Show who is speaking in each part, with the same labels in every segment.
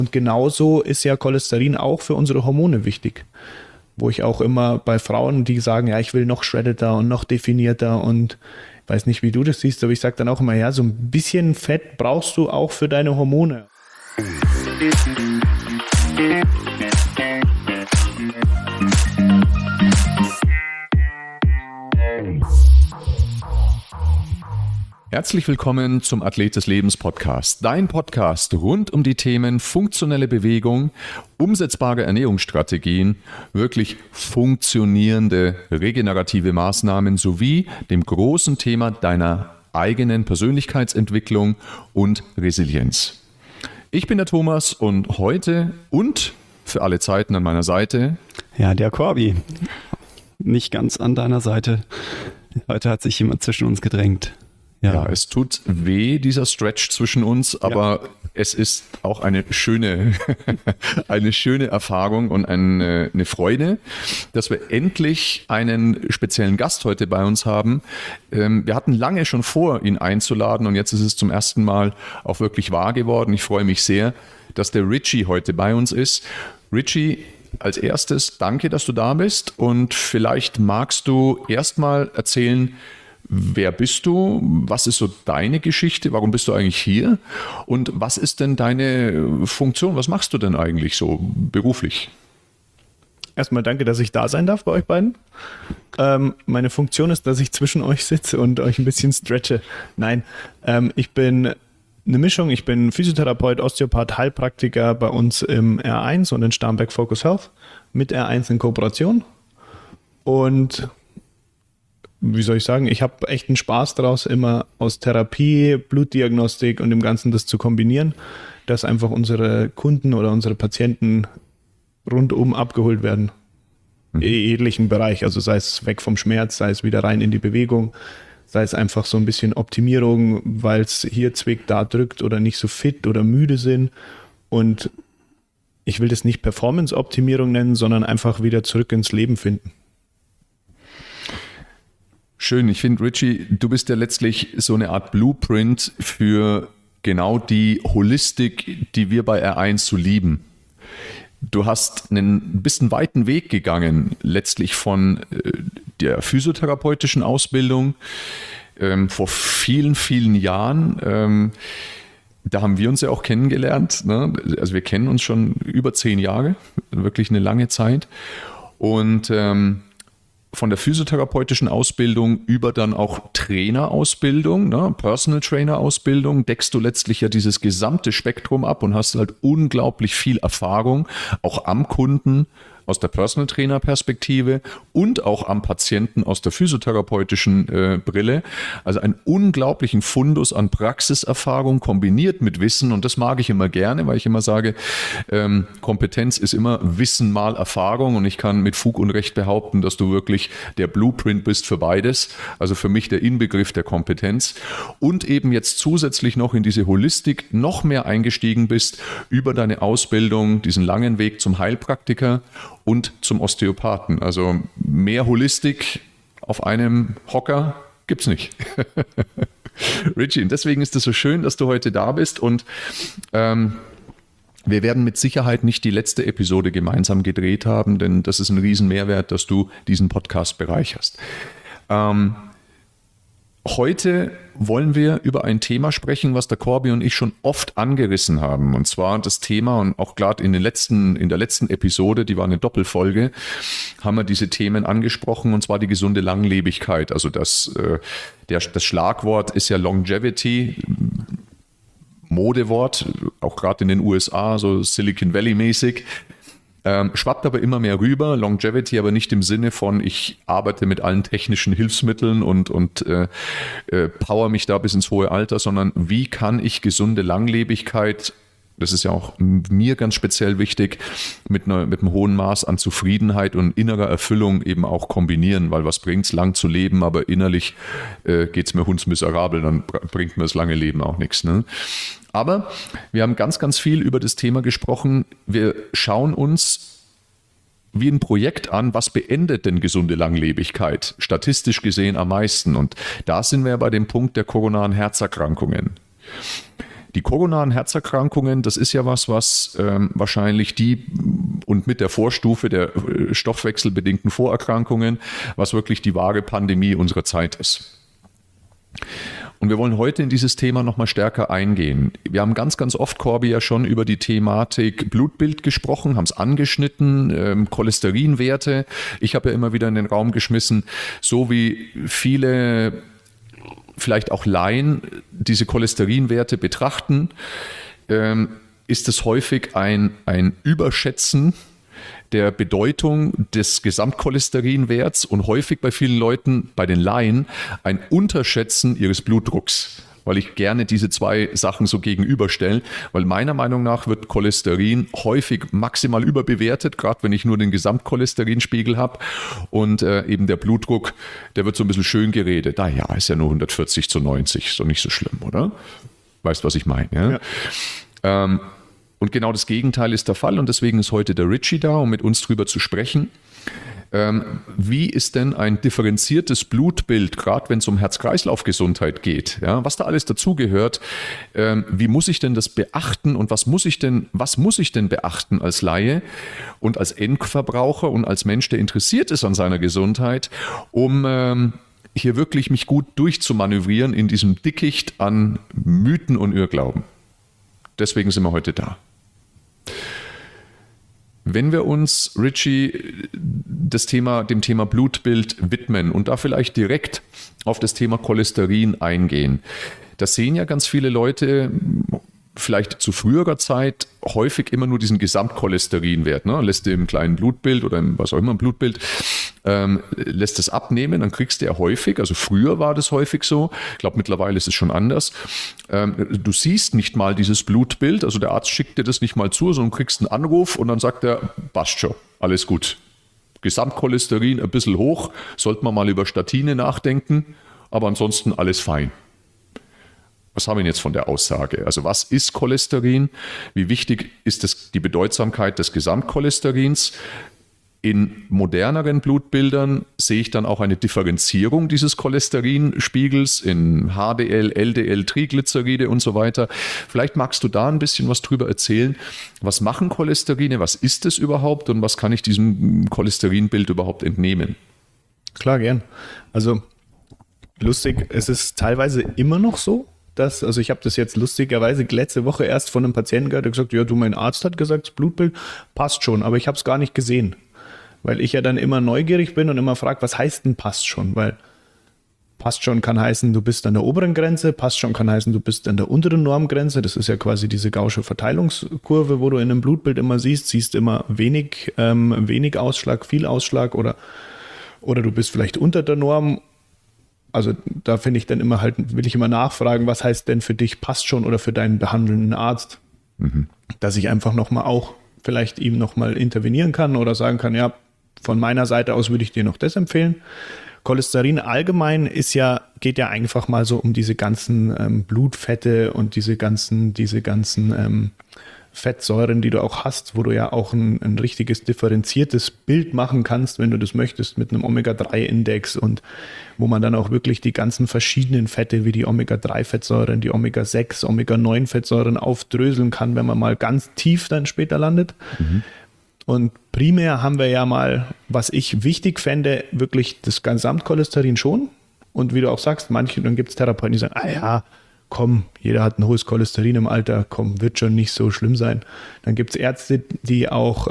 Speaker 1: Und genauso ist ja Cholesterin auch für unsere Hormone wichtig. Wo ich auch immer bei Frauen, die sagen, ja, ich will noch shreddeter und noch definierter und ich weiß nicht, wie du das siehst, aber ich sage dann auch immer, ja, so ein bisschen Fett brauchst du auch für deine Hormone.
Speaker 2: Herzlich willkommen zum Athlet des Lebens Podcast, dein Podcast rund um die Themen funktionelle Bewegung, umsetzbare Ernährungsstrategien, wirklich funktionierende regenerative Maßnahmen sowie dem großen Thema deiner eigenen Persönlichkeitsentwicklung und Resilienz. Ich bin der Thomas und heute und für alle Zeiten an meiner Seite.
Speaker 3: Ja, der Corby. Nicht ganz an deiner Seite. Heute hat sich jemand zwischen uns gedrängt.
Speaker 2: Ja, es tut weh, dieser Stretch zwischen uns, aber es ist auch eine schöne Erfahrung und eine Freude, dass wir endlich einen speziellen Gast heute bei uns haben. Wir hatten lange schon vor, ihn einzuladen und jetzt ist es zum ersten Mal auch wirklich wahr geworden. Ich freue mich sehr, dass der Richie heute bei uns ist. Richie, als erstes danke, dass du da bist und vielleicht magst du erstmal erzählen, wer bist du? Was ist so deine Geschichte? Warum bist du eigentlich hier? Und was ist denn deine Funktion? Was machst du denn eigentlich so beruflich?
Speaker 1: Erstmal danke, dass ich da sein darf bei euch beiden. Meine Funktion ist, dass ich zwischen euch sitze und euch ein bisschen stretche. Nein, ich bin eine Mischung. Ich bin Physiotherapeut, Osteopath, Heilpraktiker bei uns im R1 und in Starnberg Focus Health mit R1 in Kooperation. Und wie soll ich sagen, ich habe echt einen Spaß daraus, immer aus Therapie, Blutdiagnostik und dem Ganzen das zu kombinieren, dass einfach unsere Kunden oder unsere Patienten rundum abgeholt werden. In jeglichen Bereich, also sei es weg vom Schmerz, sei es wieder rein in die Bewegung, sei es einfach so ein bisschen Optimierung, weil es hier zwickt, da drückt oder nicht so fit oder müde sind. Und ich will das nicht Performance-Optimierung nennen, sondern einfach wieder zurück ins Leben finden.
Speaker 2: Schön, ich finde, Richie, du bist ja letztlich so eine Art Blueprint für genau die Holistik, die wir bei R1 so lieben. Du hast einen bisschen weiten Weg gegangen, letztlich von der physiotherapeutischen Ausbildung vor vielen, vielen Jahren. Da haben wir uns ja auch kennengelernt, ne? Also wir kennen uns schon über 10 Jahre, wirklich eine lange Zeit. Und von der physiotherapeutischen Ausbildung über dann auch Trainerausbildung, ne, Personal Trainer Ausbildung, deckst du letztlich ja dieses gesamte Spektrum ab und hast halt unglaublich viel Erfahrung, auch am Kunden aus der Personal Trainer Perspektive und auch am Patienten aus der physiotherapeutischen Brille. Also einen unglaublichen Fundus an Praxiserfahrung kombiniert mit Wissen und das mag ich immer gerne, weil ich immer sage, Kompetenz ist immer Wissen mal Erfahrung und ich kann mit Fug und Recht behaupten, dass du wirklich der Blueprint bist für beides, also für mich der Inbegriff der Kompetenz und eben jetzt zusätzlich noch in diese Holistik noch mehr eingestiegen bist über deine Ausbildung, diesen langen Weg zum Heilpraktiker und zum Osteopathen. Also mehr Holistik auf einem Hocker gibt's nicht. Richie, und deswegen ist es so schön, dass du heute da bist und wir werden mit Sicherheit nicht die letzte Episode gemeinsam gedreht haben, denn das ist ein Riesenmehrwert, dass du diesen Podcast bereicherst. Heute wollen wir über ein Thema sprechen, was der Corby und ich schon oft angerissen haben. Und zwar das Thema, und auch gerade in der letzten Episode, die war eine Doppelfolge, haben wir diese Themen angesprochen, und zwar die gesunde Langlebigkeit. Also das Schlagwort ist ja Longevity, Modewort, auch gerade in den USA, so Silicon Valley mäßig. Schwappt aber immer mehr rüber, Longevity aber nicht im Sinne von, ich arbeite mit allen technischen Hilfsmitteln und power mich da bis ins hohe Alter, sondern wie kann ich gesunde Langlebigkeit, das ist ja auch mir ganz speziell wichtig, mit einem hohen Maß an Zufriedenheit und innerer Erfüllung eben auch kombinieren, weil was bringt es, lang zu leben, aber innerlich geht es mir hundsmiserabel, dann bringt mir das lange Leben auch nichts, ne? Aber wir haben ganz, ganz viel über das Thema gesprochen. Wir schauen uns wie ein Projekt an, was beendet denn gesunde Langlebigkeit, statistisch gesehen am meisten. Und da sind wir bei dem Punkt der koronaren Herzerkrankungen. Die koronaren Herzerkrankungen, das ist ja was wahrscheinlich die und mit der Vorstufe der stoffwechselbedingten Vorerkrankungen, was wirklich die wahre Pandemie unserer Zeit ist. Und wir wollen heute in dieses Thema nochmal stärker eingehen. Wir haben ganz, ganz oft, Corby, ja schon über die Thematik Blutbild gesprochen, haben es angeschnitten, Cholesterinwerte. Ich habe ja immer wieder in den Raum geschmissen, so wie viele, vielleicht auch Laien, diese Cholesterinwerte betrachten, ist es häufig ein Überschätzen der Bedeutung des Gesamtcholesterinwerts und häufig bei vielen Leuten, bei den Laien, ein Unterschätzen ihres Blutdrucks, weil ich gerne diese zwei Sachen so gegenüberstelle, weil meiner Meinung nach wird Cholesterin häufig maximal überbewertet, gerade wenn ich nur den Gesamtcholesterinspiegel habe und eben der Blutdruck, der wird so ein bisschen schön geredet. Ja, ist ja nur 140/90, ist doch nicht so schlimm, oder? Weißt, was ich meine? Ja? Und genau das Gegenteil ist der Fall und deswegen ist heute der Richie da, um mit uns drüber zu sprechen. Wie ist denn ein differenziertes Blutbild, gerade wenn es um Herz-Kreislauf-Gesundheit geht, ja, was da alles dazugehört, wie muss ich denn das beachten und was muss ich denn beachten als Laie und als Endverbraucher und als Mensch, der interessiert ist an seiner Gesundheit, um hier wirklich mich gut durchzumanövrieren in diesem Dickicht an Mythen und Irrglauben. Deswegen sind wir heute da. Wenn wir uns, Richie, dem Thema Blutbild widmen und da vielleicht direkt auf das Thema Cholesterin eingehen, da sehen ja ganz viele Leute vielleicht zu früherer Zeit häufig immer nur diesen Gesamtcholesterinwert, ne? Lässt du im kleinen Blutbild oder im was auch immer im Blutbild, lässt es abnehmen, dann kriegst du ja häufig, also früher war das häufig so, ich glaube mittlerweile ist es schon anders, du siehst nicht mal dieses Blutbild, also der Arzt schickt dir das nicht mal zu, sondern kriegst einen Anruf und dann sagt er, passt schon, alles gut. Gesamtcholesterin ein bisschen hoch, sollte man mal über Statine nachdenken, aber ansonsten alles fein. Was haben wir jetzt von der Aussage? Also was ist Cholesterin? Wie wichtig ist die Bedeutsamkeit des Gesamtcholesterins? In moderneren Blutbildern sehe ich dann auch eine Differenzierung dieses Cholesterinspiegels in HDL, LDL, Triglyceride und so weiter. Vielleicht magst du da ein bisschen was drüber erzählen. Was machen Cholesterine? Was ist es überhaupt? Und was kann ich diesem Cholesterinbild überhaupt entnehmen?
Speaker 1: Klar, gern. Also lustig, es ist teilweise immer noch so, also ich habe das jetzt lustigerweise letzte Woche erst von einem Patienten gehört, der gesagt, ja, mein Arzt hat gesagt, das Blutbild passt schon, aber ich habe es gar nicht gesehen. Weil ich ja dann immer neugierig bin und immer frage, was heißt denn passt schon? Weil passt schon kann heißen, du bist an der oberen Grenze, passt schon kann heißen, du bist an der unteren Normgrenze. Das ist ja quasi diese Gaußsche Verteilungskurve, wo du in einem Blutbild immer siehst immer wenig Ausschlag, viel Ausschlag oder du bist vielleicht unter der Norm. Also da finde ich dann immer will ich immer nachfragen, was heißt denn für dich passt schon oder für deinen behandelnden Arzt, dass ich einfach nochmal auch vielleicht ihm nochmal intervenieren kann oder sagen kann, ja, von meiner Seite aus würde ich dir noch das empfehlen. Cholesterin allgemein geht ja einfach mal so um diese ganzen Blutfette und diese ganzen Fettsäuren, die du auch hast, wo du ja auch ein richtiges differenziertes Bild machen kannst, wenn du das möchtest, mit einem Omega-3-Index und wo man dann auch wirklich die ganzen verschiedenen Fette wie die Omega-3-Fettsäuren, die Omega-6, Omega-9-Fettsäuren aufdröseln kann, wenn man mal ganz tief dann später landet. Und primär haben wir ja mal, was ich wichtig fände, wirklich das Gesamtcholesterin schon. Und wie du auch sagst, dann gibt es Therapeuten, die sagen, komm, jeder hat ein hohes Cholesterin im Alter, komm, wird schon nicht so schlimm sein. Dann gibt es Ärzte, die auch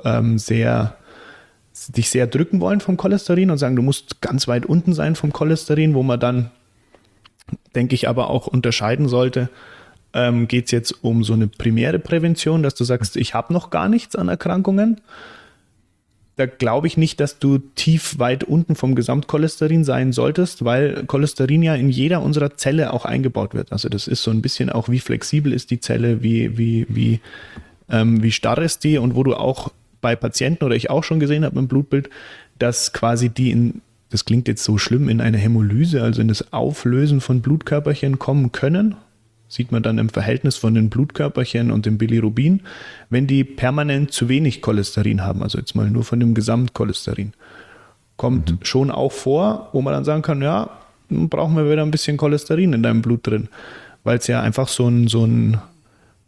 Speaker 1: dich sehr drücken wollen vom Cholesterin und sagen, du musst ganz weit unten sein vom Cholesterin, wo man dann, denke ich, aber auch unterscheiden sollte, geht es jetzt um so eine primäre Prävention, dass du sagst, ich habe noch gar nichts an Erkrankungen. Da glaube ich nicht, dass du tief weit unten vom Gesamtcholesterin sein solltest, weil Cholesterin ja in jeder unserer Zelle auch eingebaut wird. Also das ist so ein bisschen auch, wie flexibel ist die Zelle, wie starr ist die und wo du auch bei Patienten oder ich auch schon gesehen habe im Blutbild, dass quasi das klingt jetzt so schlimm, in eine Hämolyse, also in das Auflösen von Blutkörperchen kommen können. Sieht man dann im Verhältnis von den Blutkörperchen und dem Bilirubin, wenn die permanent zu wenig Cholesterin haben, also jetzt mal nur von dem Gesamtcholesterin. Kommt schon auch vor, wo man dann sagen kann, ja, dann brauchen wir wieder ein bisschen Cholesterin in deinem Blut drin, weil es ja einfach so ein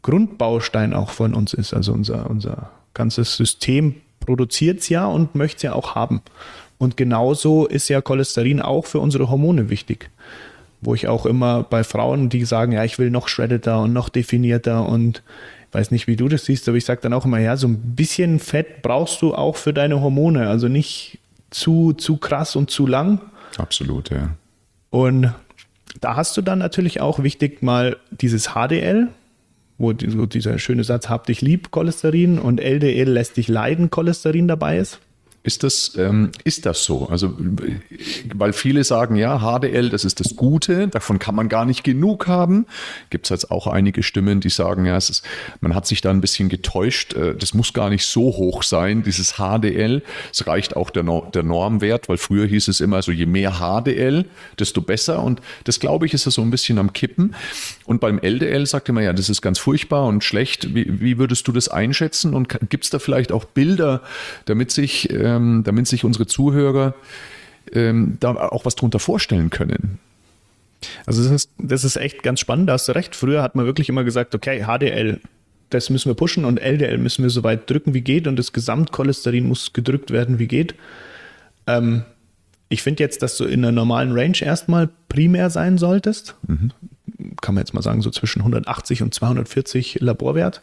Speaker 1: Grundbaustein auch von uns ist. Also unser ganzes System produziert es ja und möchte es ja auch haben. Und genauso ist ja Cholesterin auch für unsere Hormone wichtig. Wo ich auch immer bei Frauen, die sagen, ja, ich will noch shreddeter und noch definierter und ich weiß nicht, wie du das siehst, aber ich sage dann auch immer, ja, so ein bisschen Fett brauchst du auch für deine Hormone. Also nicht zu krass und zu lang.
Speaker 2: Absolut, ja.
Speaker 1: Und da hast du dann natürlich auch wichtig mal dieses HDL, wo dieser schöne Satz, hab dich lieb, Cholesterin, und LDL lässt dich leiden, Cholesterin dabei ist.
Speaker 2: Ist das so? Also, weil viele sagen, ja, HDL, das ist das Gute, davon kann man gar nicht genug haben. Gibt es jetzt auch einige Stimmen, die sagen, ja, man hat sich da ein bisschen getäuscht, das muss gar nicht so hoch sein, dieses HDL. Es reicht auch der Normwert, weil früher hieß es immer, also je mehr HDL, desto besser. Und das, glaube ich, ist ja so ein bisschen am Kippen. Und beim LDL sagte man, ja, das ist ganz furchtbar und schlecht. Wie würdest du das einschätzen? Und gibt es da vielleicht auch Bilder, damit sich unsere Zuhörer da auch was drunter vorstellen können?
Speaker 1: Also das ist echt ganz spannend, da hast du recht. Früher hat man wirklich immer gesagt, okay, HDL, das müssen wir pushen und LDL müssen wir so weit drücken, wie geht, und das Gesamtcholesterin muss gedrückt werden, wie geht. Ich finde jetzt, dass du in einer normalen Range erstmal primär sein solltest. Kann man jetzt mal sagen, so zwischen 180 und 240 Laborwert.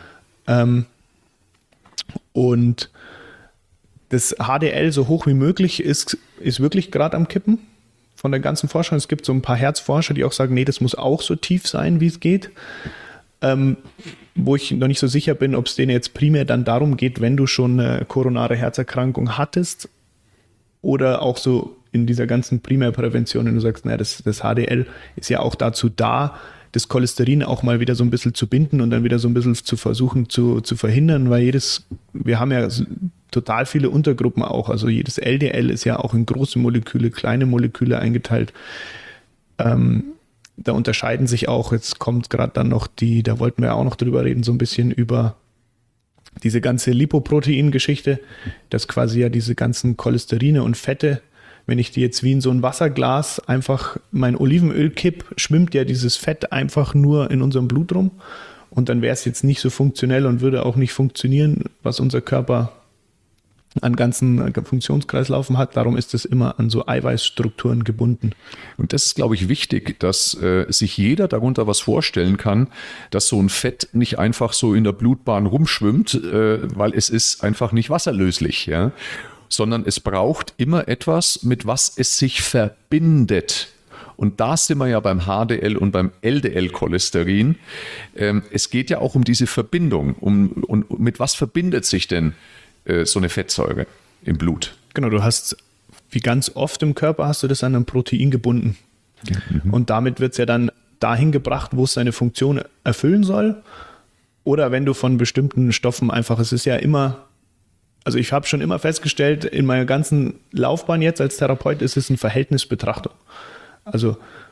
Speaker 1: Und das HDL so hoch wie möglich ist wirklich gerade am Kippen von der ganzen Forschung. Es gibt so ein paar Herzforscher, die auch sagen, nee, das muss auch so tief sein, wie es geht. Wo ich noch nicht so sicher bin, ob es denen jetzt primär dann darum geht, wenn du schon eine koronare Herzerkrankung hattest, oder auch so in dieser ganzen Primärprävention, wenn du sagst, naja, das HDL ist ja auch dazu da, das Cholesterin auch mal wieder so ein bisschen zu binden und dann wieder so ein bisschen zu versuchen zu verhindern, weil wir haben ja total viele Untergruppen auch, also jedes LDL ist ja auch in große Moleküle, kleine Moleküle eingeteilt. Da unterscheiden sich auch, jetzt kommt gerade dann noch da wollten wir auch noch drüber reden, so ein bisschen über diese ganze Lipoprotein-Geschichte, dass quasi ja diese ganzen Cholesterine und Fette, wenn ich die jetzt wie in so ein Wasserglas einfach mein Olivenöl kipp, schwimmt ja dieses Fett einfach nur in unserem Blut rum, und dann wäre es jetzt nicht so funktionell und würde auch nicht funktionieren, was unser Körper an ganzen Funktionskreislaufen hat. Darum ist es immer an so Eiweißstrukturen gebunden.
Speaker 2: Und das ist, glaube ich, wichtig, dass sich jeder darunter was vorstellen kann, dass so ein Fett nicht einfach so in der Blutbahn rumschwimmt, weil es ist einfach nicht wasserlöslich, ja? Sondern es braucht immer etwas, mit was es sich verbindet. Und da sind wir ja beim HDL und beim LDL-Cholesterin. Es geht ja auch um diese Verbindung. Und mit was verbindet sich denn so eine Fettsäure im Blut?
Speaker 1: Genau, du hast, wie ganz oft im Körper, hast du das an ein Protein gebunden. Und damit wird es ja dann dahin gebracht, wo es seine Funktion erfüllen soll. Oder wenn du von bestimmten Stoffen einfach, es ist ja immer, also ich habe schon immer festgestellt, in meiner ganzen Laufbahn jetzt als Therapeut ist es eine Verhältnisbetrachtung. Also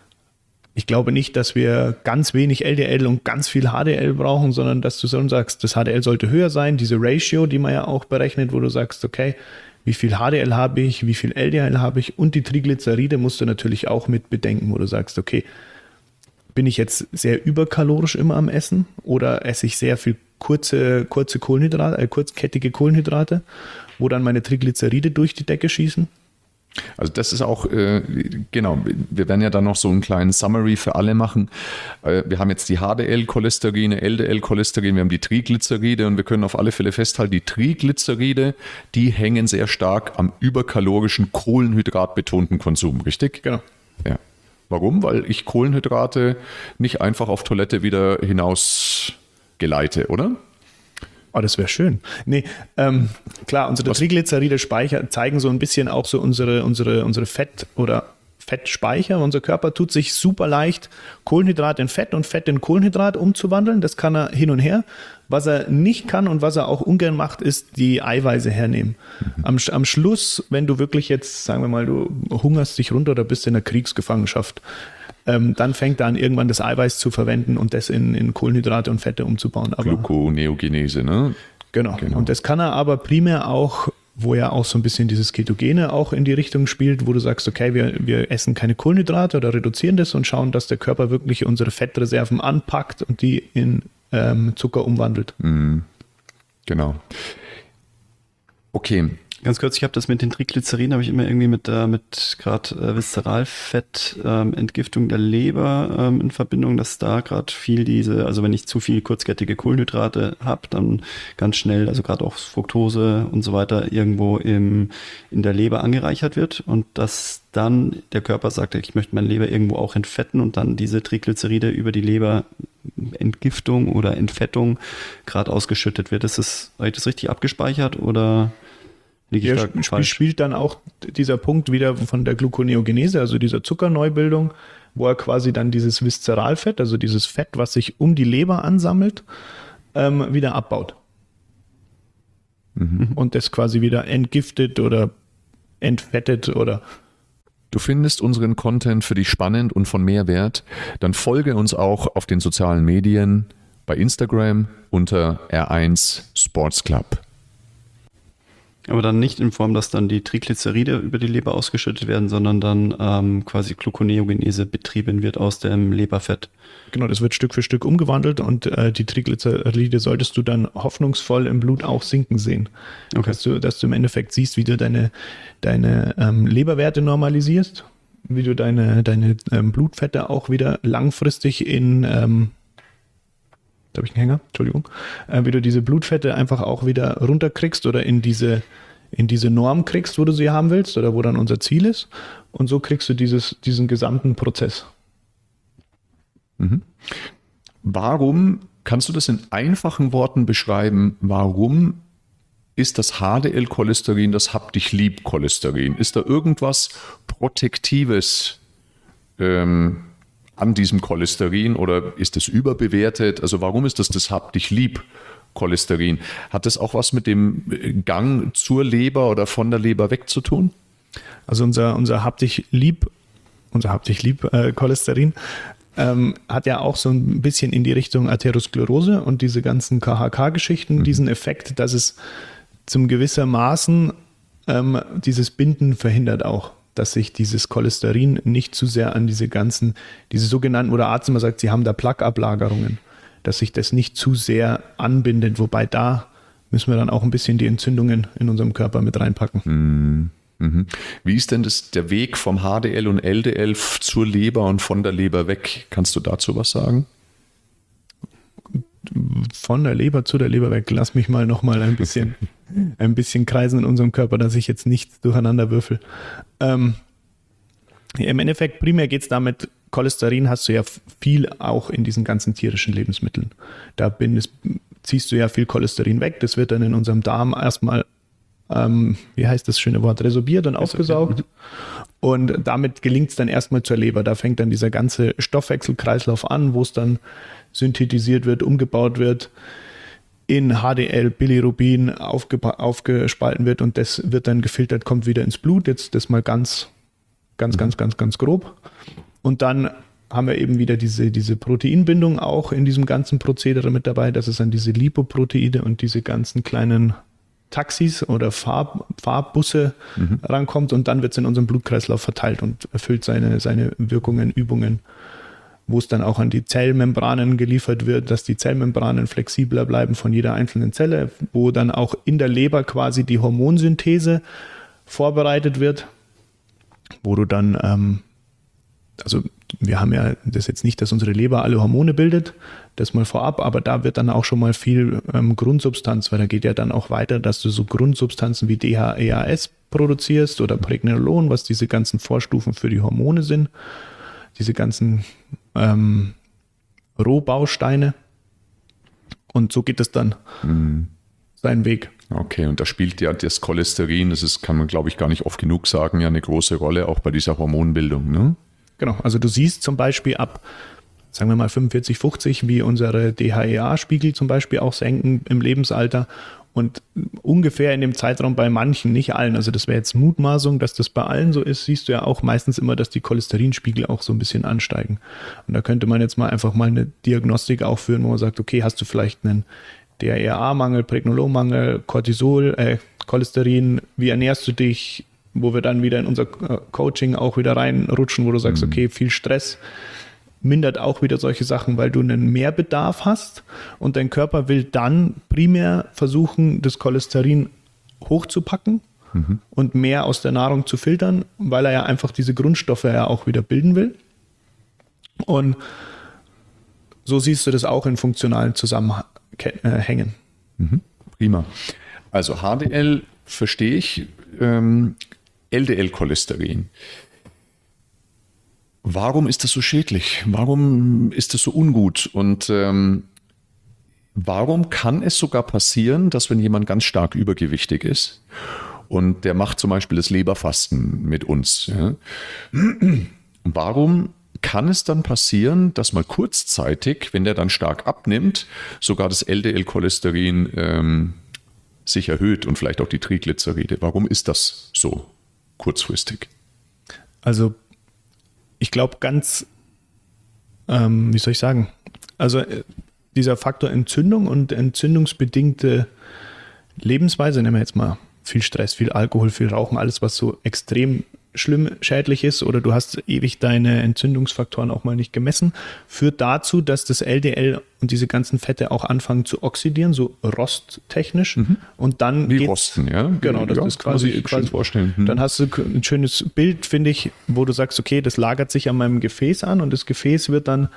Speaker 1: ich glaube nicht, dass wir ganz wenig LDL und ganz viel HDL brauchen, sondern dass du so sagst, das HDL sollte höher sein, diese Ratio, die man ja auch berechnet, wo du sagst, okay, wie viel HDL habe ich, wie viel LDL habe ich, und die Triglyceride musst du natürlich auch mit bedenken, wo du sagst, okay, bin ich jetzt sehr überkalorisch immer am Essen oder esse ich sehr viel kurzkettige Kohlenhydrate, wo dann meine Triglyceride durch die Decke schießen?
Speaker 2: Also das ist auch, genau, wir werden ja dann noch so einen kleinen Summary für alle machen. Wir haben jetzt die HDL-Cholesterine, LDL-Cholesterine, wir haben die Triglyceride, und wir können auf alle Fälle festhalten, die Triglyceride, die hängen sehr stark am überkalorischen, kohlenhydratbetonten Konsum, richtig?
Speaker 1: Genau.
Speaker 2: Ja. Warum? Weil ich Kohlenhydrate nicht einfach auf Toilette wieder hinaus geleite, oder?
Speaker 1: Oh, das wäre schön. Nee, klar, unsere Triglyceride zeigen so ein bisschen auch so unsere Fett- oder Fettspeicher. Unser Körper tut sich super leicht, Kohlenhydrat in Fett und Fett in Kohlenhydrat umzuwandeln. Das kann er hin und her. Was er nicht kann und was er auch ungern macht, ist die Eiweiße hernehmen. Am Schluss, wenn du wirklich jetzt, sagen wir mal, du hungerst dich runter oder bist in der Kriegsgefangenschaft, dann fängt er an, irgendwann das Eiweiß zu verwenden und das in Kohlenhydrate und Fette umzubauen. Aber,
Speaker 2: Gluconeogenese, ne?
Speaker 1: Genau. Und das kann er aber primär auch, wo ja auch so ein bisschen dieses Ketogene auch in die Richtung spielt, wo du sagst, okay, wir essen keine Kohlenhydrate oder reduzieren das und schauen, dass der Körper wirklich unsere Fettreserven anpackt und die in Zucker umwandelt.
Speaker 2: Genau. Okay.
Speaker 3: Ganz kurz, ich habe das mit den Triglyceriden, habe ich immer irgendwie mit gerade Viszeralfett, Entgiftung der Leber in Verbindung, dass da gerade viel also wenn ich zu viel kurzkettige Kohlenhydrate habe, dann ganz schnell, also gerade auch Fructose und so weiter, irgendwo in der Leber angereichert wird und dass dann der Körper sagt, ich möchte meine Leber irgendwo auch entfetten und dann diese Triglyceride über die Leber Entgiftung oder Entfettung gerade ausgeschüttet wird. Habe ich das richtig abgespeichert oder liege ich da falsch?
Speaker 1: Spielt dann auch dieser Punkt wieder von der Gluconeogenese, also dieser Zuckerneubildung, wo er quasi dann dieses Viszeralfett, also dieses Fett, was sich um die Leber ansammelt, wieder abbaut. Und das quasi wieder entgiftet oder entfettet oder...
Speaker 2: Du findest unseren Content für dich spannend und von Mehrwert, dann folge uns auch auf den sozialen Medien, bei Instagram unter R1 Sports Club.
Speaker 3: Aber dann nicht in Form, dass dann die Triglyceride über die Leber ausgeschüttet werden, sondern dann quasi Gluconeogenese betrieben wird aus dem Leberfett.
Speaker 1: Genau, das wird Stück für Stück umgewandelt und die Triglyceride solltest du dann hoffnungsvoll im Blut auch sinken sehen. Okay. Dass du im Endeffekt siehst, wie du deine Leberwerte normalisierst, wie du deine Blutfette auch wieder langfristig in... da habe ich einen Hänger, Entschuldigung, wie du diese Blutfette einfach auch wieder runterkriegst oder in diese Norm kriegst, wo du sie haben willst oder wo dann unser Ziel ist. Und so kriegst du diesen gesamten Prozess.
Speaker 2: Warum, kannst du das in einfachen Worten beschreiben, warum ist das HDL-Cholesterin das Hab-dich-lieb-Cholesterin? Ist da irgendwas Protektives an diesem Cholesterin oder ist es überbewertet? Also warum ist das Hab-dich-lieb-Cholesterin? Hat das auch was mit dem Gang zur Leber oder von der Leber weg zu tun?
Speaker 1: Also unser Hab-dich-lieb-Cholesterin hat ja auch so ein bisschen in die Richtung Atherosklerose und diese ganzen KHK-Geschichten, diesen Effekt, dass es zum gewissermaßen dieses Binden verhindert auch, dass sich dieses Cholesterin nicht zu sehr an diese sogenannten, wo der Arzt immer sagt, sie haben da Plaqueablagerungen, dass sich das nicht zu sehr anbindet, wobei da müssen wir dann auch ein bisschen die Entzündungen in unserem Körper mit reinpacken.
Speaker 2: Wie ist denn der Weg vom HDL und LDL zur Leber und von der Leber weg? Kannst du dazu was sagen?
Speaker 1: Von der Leber zu der Leber weg. Lass mich mal nochmal ein bisschen kreisen in unserem Körper, dass ich jetzt nichts durcheinander würfel. Im Endeffekt primär geht es damit, Cholesterin hast du ja viel auch in diesen ganzen tierischen Lebensmitteln. Da ziehst du ja viel Cholesterin weg. Das wird dann in unserem Darm erstmal wie heißt das schöne Wort, resorbiert und aufgesaugt. Und damit gelingt es dann erstmal zur Leber. Da fängt dann dieser ganze Stoffwechselkreislauf an, wo es dann synthetisiert wird, umgebaut wird, in HDL, Bilirubin aufgespalten wird und das wird dann gefiltert, kommt wieder ins Blut. Jetzt das mal ganz grob. Und dann haben wir eben wieder diese Proteinbindung auch in diesem ganzen Prozedere mit dabei. Das ist dann diese Lipoproteine und diese ganzen kleinen Taxis oder Fahrbusse rankommt und dann wird es in unserem Blutkreislauf verteilt und erfüllt seine Wirkungen, Übungen, wo es dann auch an die Zellmembranen geliefert wird, dass die Zellmembranen flexibler bleiben von jeder einzelnen Zelle, wo dann auch in der Leber quasi die Hormonsynthese vorbereitet wird, wo du dann, also wir haben ja das jetzt nicht, dass unsere Leber alle Hormone bildet, das mal vorab, aber da wird dann auch schon mal viel Grundsubstanz, weil da geht ja dann auch weiter, dass du so Grundsubstanzen wie DHEAS produzierst oder Pregnenolon, was diese ganzen Vorstufen für die Hormone sind, diese ganzen Rohbausteine und so geht es dann seinen Weg.
Speaker 2: Okay, und da spielt ja das Cholesterin, kann man glaube ich gar nicht oft genug sagen, ja eine große Rolle auch bei dieser Hormonbildung, ne?
Speaker 1: Genau, also du siehst zum Beispiel ab, sagen wir mal 45, 50, wie unsere DHEA-Spiegel zum Beispiel auch senken im Lebensalter und ungefähr in dem Zeitraum bei manchen, nicht allen, also das wäre jetzt Mutmaßung, dass das bei allen so ist, siehst du ja auch meistens immer, dass die Cholesterinspiegel auch so ein bisschen ansteigen. Und da könnte man jetzt mal einfach mal eine Diagnostik auch führen, wo man sagt, okay, hast du vielleicht einen DHEA-Mangel, Pregnenolonmangel, Cholesterin, wie ernährst du dich, wo wir dann wieder in unser Coaching auch wieder reinrutschen, wo du sagst, okay, viel Stress, mindert auch wieder solche Sachen, weil du einen Mehrbedarf hast und dein Körper will dann primär versuchen, das Cholesterin hochzupacken und mehr aus der Nahrung zu filtern, weil er ja einfach diese Grundstoffe ja auch wieder bilden will. Und so siehst du das auch in funktionalen Zusammenhängen.
Speaker 2: Prima. Also HDL verstehe ich, LDL-Cholesterin. Warum ist das so schädlich? Warum ist das so ungut? Und warum kann es sogar passieren, dass wenn jemand ganz stark übergewichtig ist und der macht zum Beispiel das Leberfasten mit uns, ja, warum kann es dann passieren, dass mal kurzzeitig, wenn der dann stark abnimmt, sogar das LDL-Cholesterin sich erhöht und vielleicht auch die Triglyceride? Warum ist das so kurzfristig?
Speaker 1: Also ich glaube wie soll ich sagen, also dieser Faktor Entzündung und entzündungsbedingte Lebensweise, nehmen wir jetzt mal viel Stress, viel Alkohol, viel Rauchen, alles, was so extrem schlimm schädlich ist, oder du hast ewig deine Entzündungsfaktoren auch mal nicht gemessen, führt dazu, dass das LDL und diese ganzen Fette auch anfangen zu oxidieren, so rosttechnisch. Und dann
Speaker 2: Wie Rosten, ja?
Speaker 1: Genau, das ist quasi
Speaker 2: vorstellen.
Speaker 1: Dann hast du ein schönes Bild, finde ich, wo du sagst, okay, das lagert sich an meinem Gefäß an und das Gefäß wird dann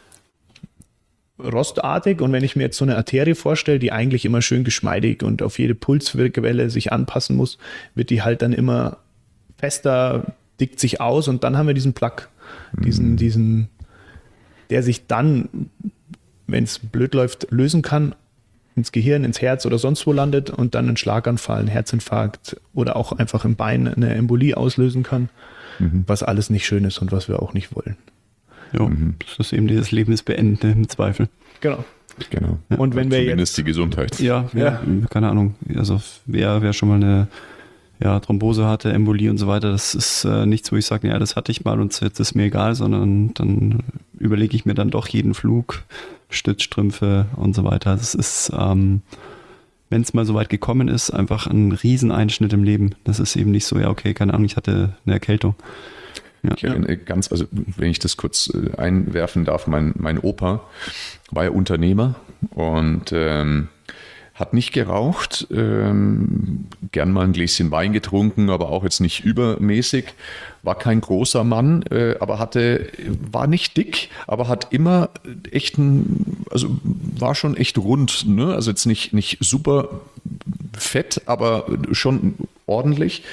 Speaker 1: rostartig, und wenn ich mir jetzt so eine Arterie vorstelle, die eigentlich immer schön geschmeidig und auf jede Pulswelle sich anpassen muss, wird die halt dann immer fester, dickt sich aus, und dann haben wir diesen Plaque, diesen, der sich dann, wenn es blöd läuft, lösen kann, ins Gehirn, ins Herz oder sonst wo landet und dann einen Schlaganfall, einen Herzinfarkt oder auch einfach im Bein eine Embolie auslösen kann, was alles nicht schön ist und was wir auch nicht wollen.
Speaker 3: Ja, das ist eben dieses Lebensbeenden im Zweifel.
Speaker 1: Genau.
Speaker 2: Genau.
Speaker 1: Und wenn wir
Speaker 2: zumindest
Speaker 1: jetzt
Speaker 2: die Gesundheit.
Speaker 3: Ja, keine Ahnung. Also wer schon mal eine Thrombose hatte, Embolie und so weiter, das ist nichts, wo ich sage, ja, das hatte ich mal und jetzt ist mir egal, sondern dann überlege ich mir dann doch jeden Flug, Stützstrümpfe und so weiter. Das ist, wenn es mal so weit gekommen ist, einfach ein Rieseneinschnitt im Leben. Das ist eben nicht so, ja, okay, keine Ahnung, ich hatte eine Erkältung. Ja.
Speaker 2: Ich erinnere also wenn ich das kurz einwerfen darf, mein Opa war ja Unternehmer und hat nicht geraucht, gern mal ein Gläschen Wein getrunken, aber auch jetzt nicht übermäßig, war kein großer Mann, aber war nicht dick, aber hat immer also war schon echt rund, ne? Also jetzt nicht super fett, aber schon ordentlich.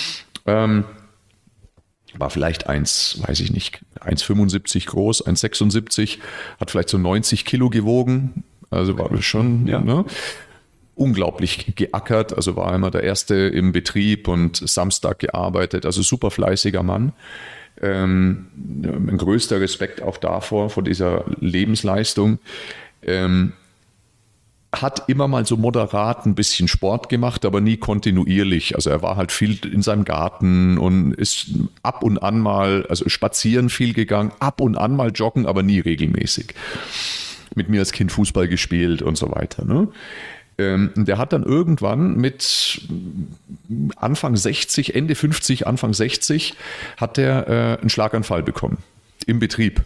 Speaker 2: War vielleicht 1,75 groß, 1,76, hat vielleicht so 90 Kilo gewogen, also war das schon, ne? Unglaublich geackert, also war immer der Erste im Betrieb und Samstag gearbeitet, also super fleißiger Mann. Mein größter Respekt auch davor, vor dieser Lebensleistung. Hat immer mal so moderat ein bisschen Sport gemacht, aber nie kontinuierlich. Also er war halt viel in seinem Garten und ist ab und an mal, also spazieren viel gegangen, ab und an mal joggen, aber nie regelmäßig. Mit mir als Kind Fußball gespielt und so weiter, ne? Der hat dann irgendwann mit Anfang 60, Ende 50, Anfang 60, hat er einen Schlaganfall bekommen im Betrieb.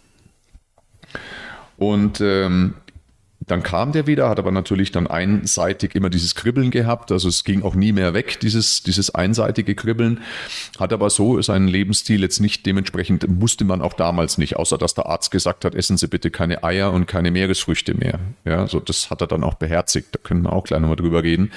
Speaker 2: Und dann kam der wieder, hat aber natürlich dann einseitig immer dieses Kribbeln gehabt. Also es ging auch nie mehr weg, dieses einseitige Kribbeln. Hat aber so seinen Lebensstil jetzt nicht, dementsprechend musste man auch damals nicht, außer dass der Arzt gesagt hat, essen Sie bitte keine Eier und keine Meeresfrüchte mehr. Ja, so das hat er dann auch beherzigt. Da können wir auch gleich nochmal drüber reden.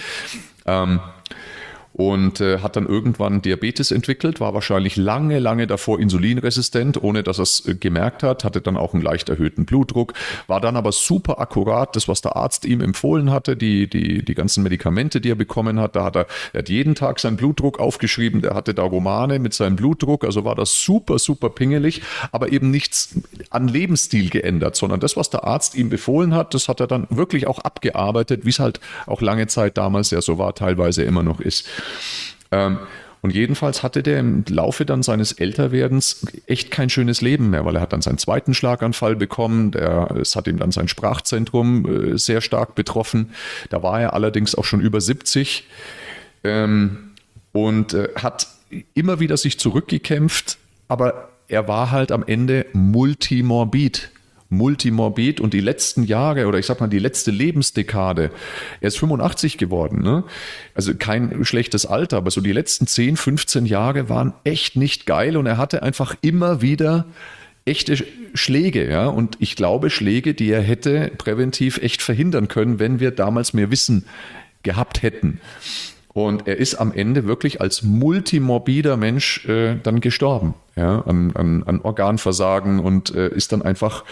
Speaker 2: Und hat dann irgendwann Diabetes entwickelt, war wahrscheinlich lange davor insulinresistent, ohne dass er es gemerkt hat, hatte dann auch einen leicht erhöhten Blutdruck, war dann aber super akkurat, das, was der Arzt ihm empfohlen hatte, die ganzen Medikamente, die er bekommen hat, er hat jeden Tag seinen Blutdruck aufgeschrieben, der hatte da Romane mit seinem Blutdruck, also war das super pingelig, aber eben nichts an Lebensstil geändert, sondern das, was der Arzt ihm befohlen hat, das hat er dann wirklich auch abgearbeitet, wie es halt auch lange Zeit damals ja so war, teilweise immer noch ist. Und jedenfalls hatte der im Laufe dann seines Älterwerdens echt kein schönes Leben mehr, weil er hat dann seinen zweiten Schlaganfall bekommen, es hat ihm dann sein Sprachzentrum sehr stark betroffen, da war er allerdings auch schon über 70 und hat immer wieder sich zurückgekämpft, aber er war halt am Ende multimorbid und die letzten Jahre oder ich sag mal die letzte Lebensdekade, er ist 85 geworden, ne? Also kein schlechtes Alter, aber so die letzten 10, 15 Jahre waren echt nicht geil und er hatte einfach immer wieder echte Schläge, ja, und ich glaube Schläge, die er hätte präventiv echt verhindern können, wenn wir damals mehr Wissen gehabt hätten. Und er ist am Ende wirklich als multimorbider Mensch dann gestorben, ja, an Organversagen und ist dann einfach,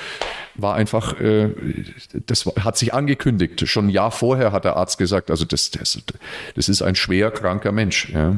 Speaker 2: hat sich angekündigt. Schon ein Jahr vorher hat der Arzt gesagt, also das ist ein schwer kranker Mensch. Ja.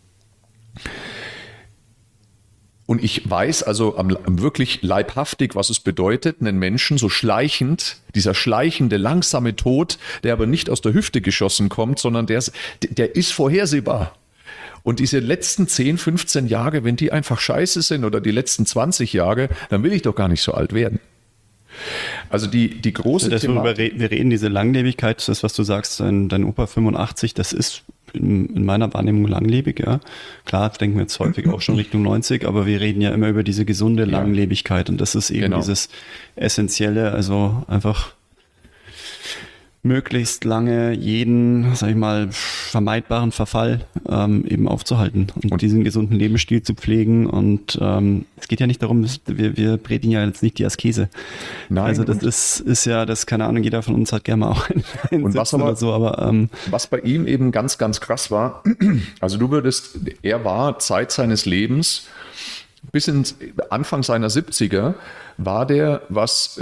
Speaker 2: Und ich weiß also wirklich leibhaftig, was es bedeutet, einen Menschen so schleichend, dieser schleichende, langsame Tod, der aber nicht aus der Hüfte geschossen kommt, sondern der ist vorhersehbar. Und diese letzten 10, 15 Jahre, wenn die einfach scheiße sind oder die letzten 20 Jahre, dann will ich doch gar nicht so alt werden. Also die große
Speaker 3: wir reden, diese Langlebigkeit, das, was du sagst, dein Opa 85, das ist in meiner Wahrnehmung langlebig, ja. Klar, denken wir jetzt häufig auch schon Richtung 90, aber wir reden ja immer über diese gesunde Langlebigkeit und das ist eben dieses Essentielle, also einfach möglichst lange jeden, sag ich mal, vermeidbaren Verfall eben aufzuhalten und diesen gesunden Lebensstil zu pflegen. Und es geht ja nicht darum, wir predigen ja jetzt nicht die Askese.
Speaker 2: Nein,
Speaker 3: also das ist ja, das, keine Ahnung, jeder von uns hat gerne mal auch einen
Speaker 2: und was
Speaker 3: oder so, aber
Speaker 2: was bei ihm eben ganz, ganz krass war, also er war Zeit seines Lebens bis ins Anfang seiner 70er war der, was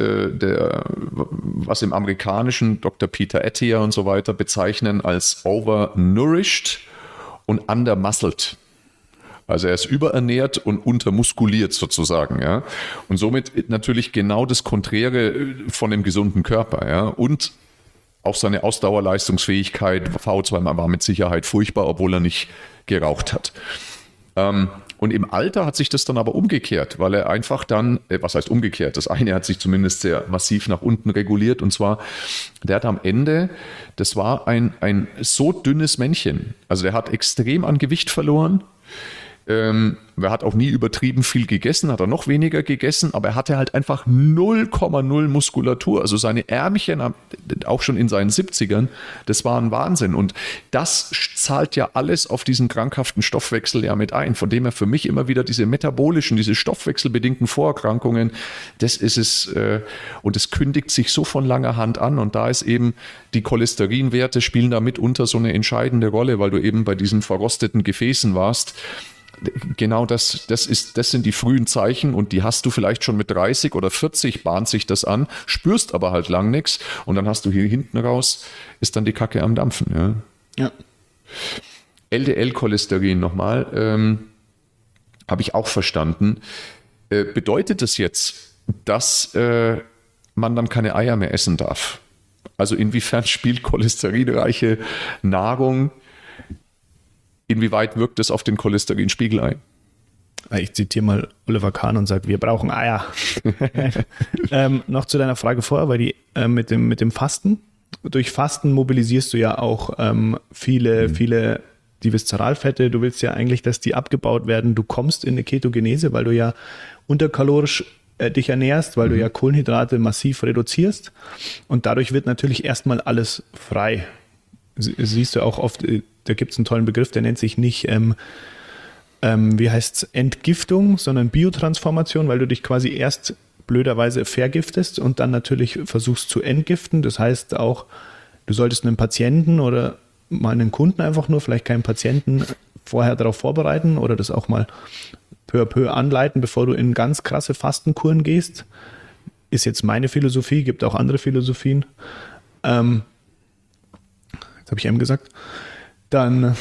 Speaker 2: im amerikanischen Dr. Peter Attia und so weiter bezeichnen als overnourished und undermuscled. Also er ist überernährt und untermuskuliert sozusagen, ja. Und somit natürlich genau das Konträre von dem gesunden Körper, ja. Und auch seine Ausdauerleistungsfähigkeit, VO2 war mit Sicherheit furchtbar, obwohl er nicht geraucht hat. Und im Alter hat sich das dann aber umgekehrt, weil er einfach dann, was heißt umgekehrt? Das eine hat sich zumindest sehr massiv nach unten reguliert und zwar, der hat am Ende, das war ein so dünnes Männchen, also der hat extrem an Gewicht verloren. Er hat auch nie übertrieben viel gegessen, hat er noch weniger gegessen, aber er hatte halt einfach 0,0 Muskulatur. Also seine Ärmchen, auch schon in seinen 70ern, das war ein Wahnsinn. Und das zahlt ja alles auf diesen krankhaften Stoffwechsel ja mit ein. Von dem her für mich immer wieder diese metabolischen, diese stoffwechselbedingten Vorerkrankungen, das ist es. Und es kündigt sich so von langer Hand an. Und da ist eben die Cholesterinwerte spielen da mitunter so eine entscheidende Rolle, weil du eben bei diesen verrosteten Gefäßen warst. Genau das sind die frühen Zeichen und die hast du vielleicht schon mit 30 oder 40, bahnt sich das an, spürst aber halt lang nichts und dann hast du hier hinten raus, ist dann die Kacke am Dampfen. Ja. LDL-Cholesterin nochmal, habe ich auch verstanden. Bedeutet das jetzt, dass man dann keine Eier mehr essen darf? Also inwiefern spielt cholesterinreiche Nahrung, inwieweit wirkt es auf den Cholesterinspiegel ein?
Speaker 1: Ich zitiere mal Oliver Kahn und sage, wir brauchen Eier. Noch zu deiner Frage vorher, weil die mit dem Fasten. Durch Fasten mobilisierst du ja auch viele die Viszeralfette. Du willst ja eigentlich, dass die abgebaut werden. Du kommst in eine Ketogenese, weil du ja unterkalorisch dich ernährst, weil du ja Kohlenhydrate massiv reduzierst. Und dadurch wird natürlich erstmal alles frei. Siehst du auch oft, da gibt es einen tollen Begriff, der nennt sich nicht, wie heißt es, Entgiftung, sondern Biotransformation, weil du dich quasi erst blöderweise vergiftest und dann natürlich versuchst zu entgiften. Das heißt auch, du solltest einen Patienten oder mal einen Kunden einfach nur, vielleicht keinen Patienten, vorher darauf vorbereiten oder das auch mal peu à peu anleiten, bevor du in ganz krasse Fastenkuren gehst. Ist jetzt meine Philosophie, gibt auch andere Philosophien. Habe ich eben gesagt, dann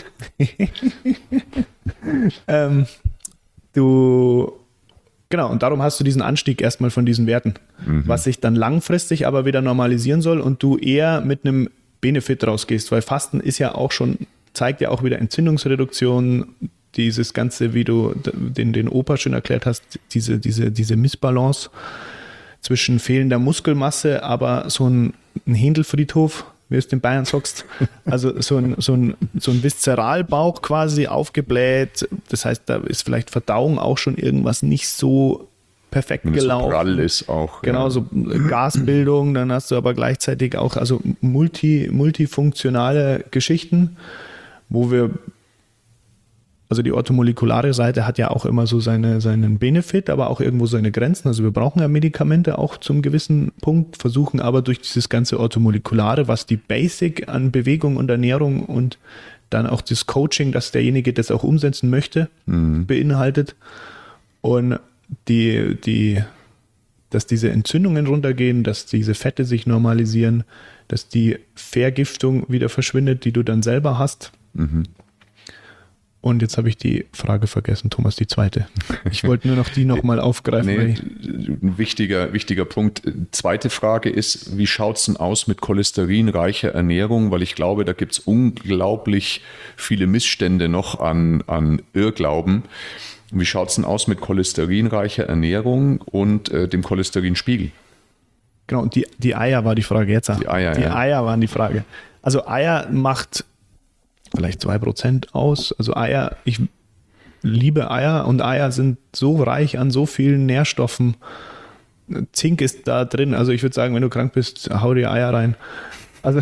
Speaker 1: genau, und darum hast du diesen Anstieg erstmal von diesen Werten, was sich dann langfristig aber wieder normalisieren soll und du eher mit einem Benefit rausgehst, weil Fasten ist ja auch schon, zeigt ja auch wieder Entzündungsreduktion, dieses Ganze, wie du den Opa schön erklärt hast, diese Missbalance zwischen fehlender Muskelmasse, aber so ein Händelfriedhof, wie du es in Bayern sagst. Also so ein Viszeralbauch quasi aufgebläht. Das heißt, da ist vielleicht Verdauung auch schon irgendwas nicht so perfekt
Speaker 2: Wenn es so
Speaker 1: gelaufen.
Speaker 2: prall ist auch.
Speaker 1: Genau,
Speaker 2: ja.
Speaker 1: so Gasbildung, dann hast du aber gleichzeitig auch also multifunktionale Geschichten, wo wir, also die orthomolekulare Seite hat ja auch immer so seinen Benefit, aber auch irgendwo seine Grenzen. Also wir brauchen ja Medikamente auch zum gewissen Punkt, versuchen aber durch dieses ganze orthomolekulare, was die Basic an Bewegung und Ernährung und dann auch das Coaching, dass derjenige das auch umsetzen möchte, beinhaltet. Und dass diese Entzündungen runtergehen, dass diese Fette sich normalisieren, dass die Vergiftung wieder verschwindet, die du dann selber hast. Und jetzt habe ich die Frage vergessen, Thomas, die zweite. Ich wollte nur noch die nochmal aufgreifen.
Speaker 2: Ein wichtiger Punkt. Zweite Frage ist, wie schaut es denn aus mit cholesterinreicher Ernährung? Weil ich glaube, da gibt es unglaublich viele Missstände noch an Irrglauben. Wie schaut es denn aus mit cholesterinreicher Ernährung und dem Cholesterinspiegel?
Speaker 1: Genau, und die Eier war die Frage jetzt.
Speaker 2: Die Eier,
Speaker 1: die
Speaker 2: ja.
Speaker 1: Eier waren die Frage. Also Eier macht vielleicht 2% aus. Also Eier, ich liebe Eier und Eier sind so reich an so vielen Nährstoffen. Zink ist da drin. Also ich würde sagen, wenn du krank bist, hau dir Eier rein. Also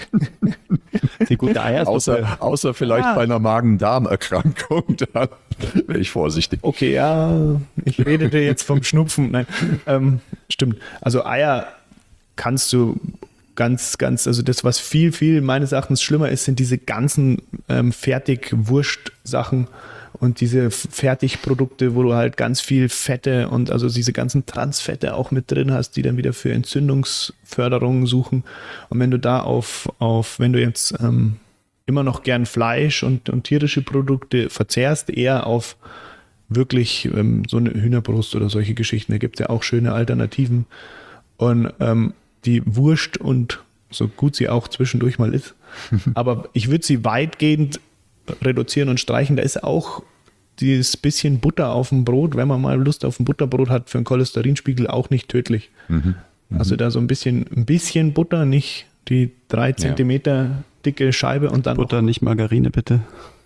Speaker 3: Die gute Eiersuppe.
Speaker 2: Außer vielleicht bei einer Magen-Darm-Erkrankung, da wäre ich vorsichtig.
Speaker 1: okay, ja, ich redete jetzt vom Schnupfen. Nein, stimmt. Also Eier kannst du ganz, also das, was viel meines Erachtens schlimmer ist, sind diese ganzen Fertigwurst-Sachen und diese Fertigprodukte, wo du halt ganz viel Fette und also diese ganzen Transfette auch mit drin hast, die dann wieder für Entzündungsförderung suchen. Und wenn du da wenn du jetzt immer noch gern Fleisch und tierische Produkte verzehrst, eher auf wirklich so eine Hühnerbrust oder solche Geschichten, da gibt es ja auch schöne Alternativen. Und die Wurst und so gut sie auch zwischendurch mal ist, aber ich würde sie weitgehend reduzieren und streichen. Da ist auch dieses bisschen Butter auf dem Brot, wenn man mal Lust auf ein Butterbrot hat, für einen Cholesterinspiegel auch nicht tödlich. Also da so ein bisschen Butter, nicht die 3 Zentimeter dicke Scheibe und dann
Speaker 3: Butter, nicht Margarine, bitte.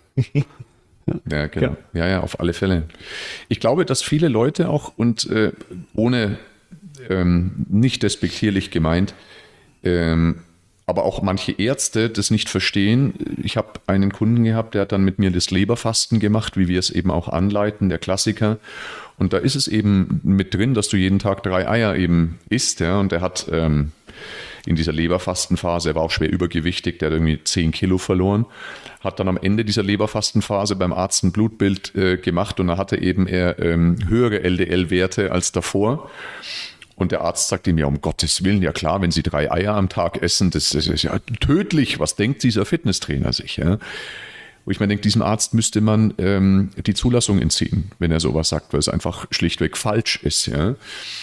Speaker 2: Ja, genau. Ja, auf alle Fälle. Ich glaube, dass viele Leute auch und ohne nicht despektierlich gemeint, aber auch manche Ärzte das nicht verstehen. Ich habe einen Kunden gehabt, der hat dann mit mir das Leberfasten gemacht, wie wir es eben auch anleiten, der Klassiker. Und da ist es eben mit drin, dass du jeden Tag 3 Eier eben isst. Ja? Und er hat in dieser Leberfastenphase, er war auch schwer übergewichtig, der hat irgendwie 10 Kilo verloren, hat dann am Ende dieser Leberfastenphase beim Arzt ein Blutbild gemacht und da hatte eben er höhere LDL-Werte als davor. Und der Arzt sagt ihm, ja, um Gottes Willen, ja klar, wenn Sie 3 Eier am Tag essen, das ist ja tödlich. Was denkt dieser Fitnesstrainer sich? Ja? Wo ich mir denke, diesem Arzt müsste man die Zulassung entziehen, wenn er sowas sagt, weil es einfach schlichtweg falsch ist. Ja?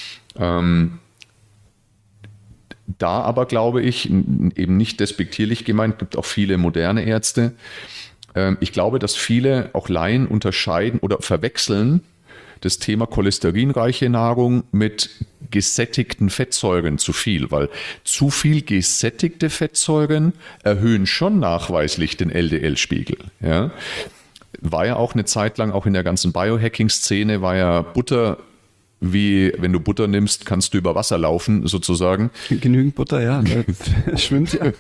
Speaker 2: Da aber glaube ich, eben nicht despektierlich gemeint, gibt auch viele moderne Ärzte. Ich glaube, dass viele auch Laien unterscheiden oder verwechseln das Thema cholesterinreiche Nahrung mit gesättigten Fettsäuren zu viel, weil zu viel gesättigte Fettsäuren erhöhen schon nachweislich den LDL-Spiegel. Ja? War ja auch eine Zeit lang, auch in der ganzen Biohacking-Szene, war ja Butter, wie wenn du Butter nimmst, kannst du über Wasser laufen, sozusagen.
Speaker 3: Genügend Butter, ja. Das schwimmt ja.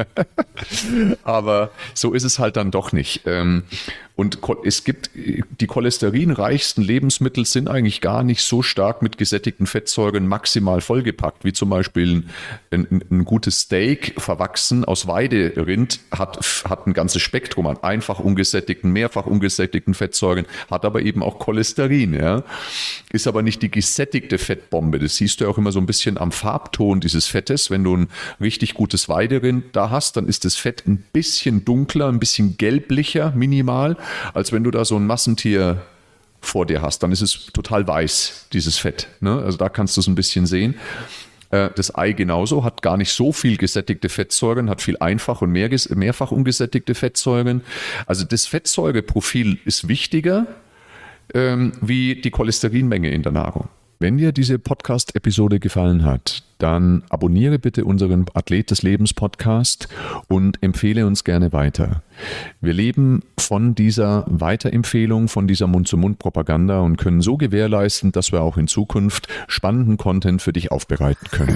Speaker 2: Aber so ist es halt dann doch nicht. Und es gibt, die cholesterinreichsten Lebensmittel sind eigentlich gar nicht so stark mit gesättigten Fettsäuren maximal vollgepackt, wie zum Beispiel ein gutes Steak verwachsen aus Weiderind hat ein ganzes Spektrum an einfach ungesättigten, mehrfach ungesättigten Fettsäuren, hat aber eben auch Cholesterin. Ja? Ist aber nicht die gesättigte Fettbombe. Das siehst du ja auch immer so ein bisschen am Farbton dieses Fettes. Wenn du ein richtig gutes Weiderind da hast, dann ist das Fett ein bisschen dunkler, ein bisschen gelblicher, minimal, als wenn du da so ein Massentier vor dir hast. Dann ist es total weiß, dieses Fett. Ne? Also da kannst du es ein bisschen sehen. Das Ei genauso, hat gar nicht so viel gesättigte Fettsäuren, hat viel einfach und mehrfach ungesättigte Fettsäuren. Also das Fettsäureprofil ist wichtiger wie die Cholesterinmenge in der Nahrung. Wenn dir diese Podcast-Episode gefallen hat, dann abonniere bitte unseren Athlet des Lebens Podcast und empfehle uns gerne weiter. Wir leben von dieser Weiterempfehlung, von dieser Mund-zu-Mund-Propaganda und können so gewährleisten, dass wir auch in Zukunft spannenden Content für dich aufbereiten können.